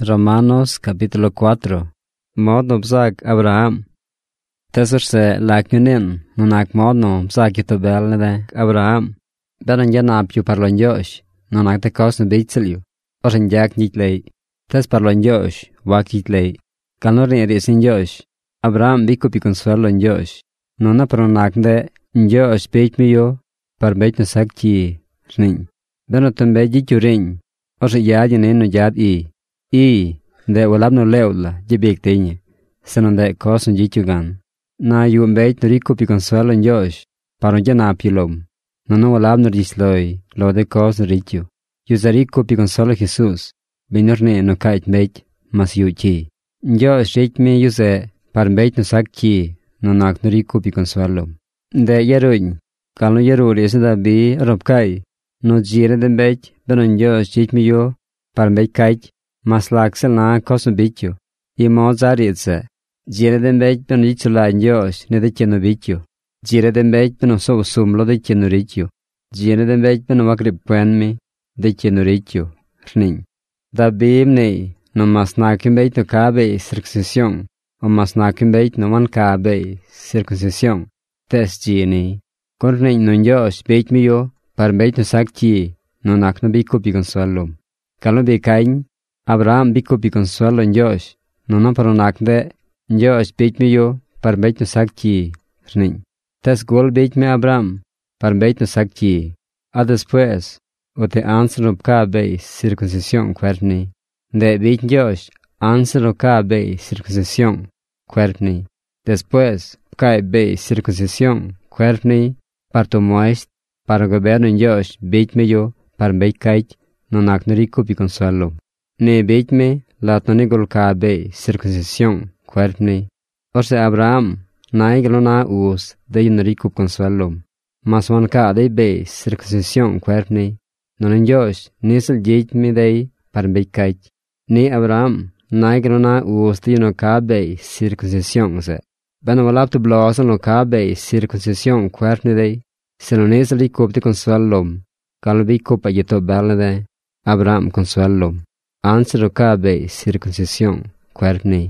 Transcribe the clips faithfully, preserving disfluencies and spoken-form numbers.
Romanos capítulo cuatro. Modno bzag Abraham. Tesarse laknunin, nunak modno bzag yutobelnede Abraham. Beran janap ju parlon josh, nunak te kosnu beitselju. Oren jak nitlei. Tes parlon josh, wak nitlei. Kalnorin risin josh. Abraham bikupi consuelon josh. Nuna pronak de josh beit mi jo, par beit no sakti ring. Beno tembe jitu ring. Oren yadin eno yad i. I, de walab no leula, jibik tinye. Senon de kosun jitugan. Na yu mbeit no rico pi consuelo en Josh, paron janap yulom. No no walab no risloi, lo de kosun ritu. Yu za rico pi consuelo Jesus, binorne no kait mbeit, mas yu chi. Josh rit mi yu ze, par mbeit no sak chi, no nak no rico pi consuelo. De yeruin, kalno yeruri ese da bi rob kai, no jire de mbeit, benon Josh rit mi yu, par mbeit kait, mas laksel na kosun bitju. I mo zaritse. Jire den bej beno jitsu la Josh ne de cheno bitju. Jire den bej beno so sumlo de cheno ritju. Jire den bej beno wakrib puen mi de cheno ritju. Rning. Da bim ne no mas nakim bej no kabe circuncisión. O mas nakim bej no man kabe circuncisión. Tes jini. Kon rning no Josh bej mi yo par bej no sakti no nak no biku pi consuelo. Kalo be kain Abraham biku pi consuelo en Josh, no no pero nakde, Josh beit mi yo, par beit no sakti, rning. Tes gol beit mi Abraham, par beit no sakti. A después, o te anselo ka bei circuncisión cuerni. De beit Josh, anselo ka bei circuncisión cuerni. Después, ka bei circuncisión cuerni, par to moest, para gobierno en Josh beit mi yo, par beit kait, no nak no rico pi consuelo. Ne beit me la tonigol ka be circuncisión cuerni. Orse Abraham na iglo na us de yunriku consuelo. Mas wan ka de be circuncisión cuerni. Non en Josh nisel jeit me de par be kait. Ni Abraham na iglo na us de yuno ka be circuncisión se. Beno walap tu blosan lo ka be circuncisión cuerni de. Se non nisel rikup de consuelo. Kalbi kupa yeto belle de Abraham consuelo. Anselo ka be circuncisión cuerni.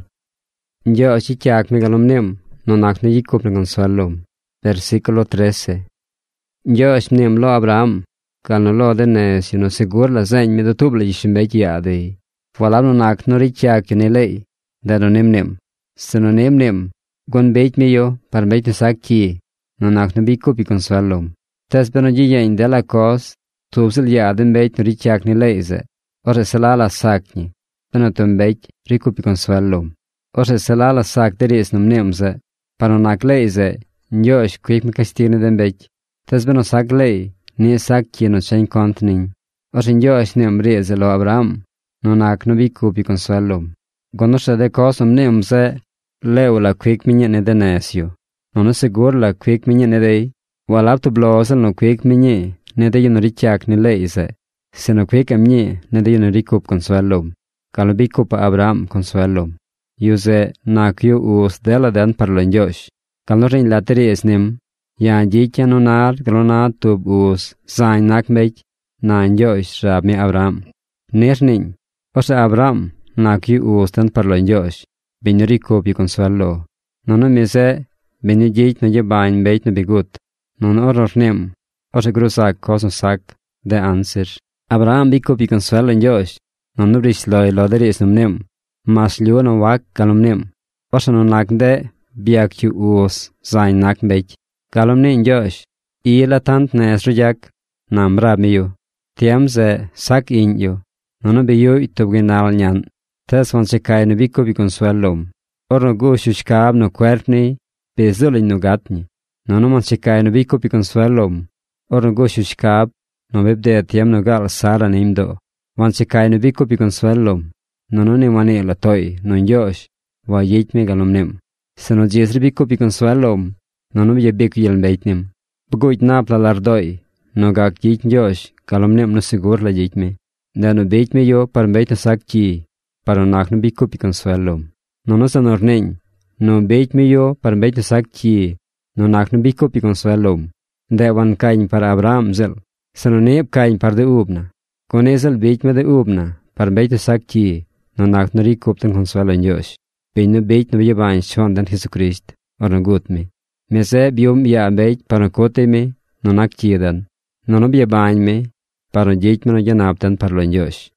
Yo si chak me galomnem, no nak no yikup ne consuelo. Versículo trece. Yo esnem lo Abraham, kalno lo de nes yuno segur la zain me do tuble yishimbe yade. Walab no nak no richak yune lei, da no nemnem. Se no nemnem, gon beit me yo, par beit sak ki, no nak no bikupi consuelo. Tes beno jija inde la kos, tubsil yaden beit no richak ne leize. Ore selala sakni, peno tumbeit rikupi consuelo. Ore selala sak deris num nemze, pano nak leize, Josh quick me castine den beit. Tes beno sak lei, ni sak kino chen contning. Ore Josh nem reze lo Abraham, no nak no bikupi consuelo. Gonoshe de kosum nemze, leu la quick minye ne denesio. Nono segur la quick minye ne dei, walap tu blosel no quick minye, ne de yon richak ni leize. Se no quick amnie, ne de yon rikup consuelo. Kalo bikupa Abraham consuelo. Yuse nak yu us dela den parlo Josh. Kalo rin lateri esnim, ya jitya no nar glona tub us zain nak meit, na Josh rab mi Abraham. Nirning, ose Abraham nak yu us den parlo Josh. Bin rikup yu consuelo. Nono mise, bin yu jit no jebain beit no bigut. Nono orornim, ose grusak kosun sak, de answer. Abraham bikup yu consuelo en Josh. Nono brisloi loderi esnumnim. Mas liu no wak galumnim. Ose no nakde biak yu us zain nak beit. Galumnim Josh. Ila tant nes rujak. Nam rab miyu. Tiam ze sak in yu. Nono biyu itubginal nyan. Tes van sekai no bikup yu consuelo. Orno gu shushkab no cuerpni. Bezulin no gatni. Nono man sekai no bikup yu consuelo. Orno gu shushkab. No bebde tiam no gal sara nimdo. Van sekai no bikup yu consuelo. Nono ni wani la toy, non Josh, wa yeit me galomnim. Se no jesri bikup yu consuelo. Nono bia biku yel beitnim. Buguit napla lardoi. No gak yeit Josh, galomnim no segur la yeit me. Da no beit me yo par beit no sak chi. Para nak no bikup yu consuelo. Nono sa nornein. No beit me yo par beit no sak chi. No nak no bikup yu consuelo. Da wan kain par Abraham zel. Se no neb kain par de ubna. Con ezel beit me de ubna. Par beit no sak chi. no nak no rikup den consuelo en Dios. Bin no beit no yabain chon den Jesucrist, or no gut me. Me se bium ya beit para kote me, no nak chidan. No no yabain me, para jeit me no janap den parlo en Dios.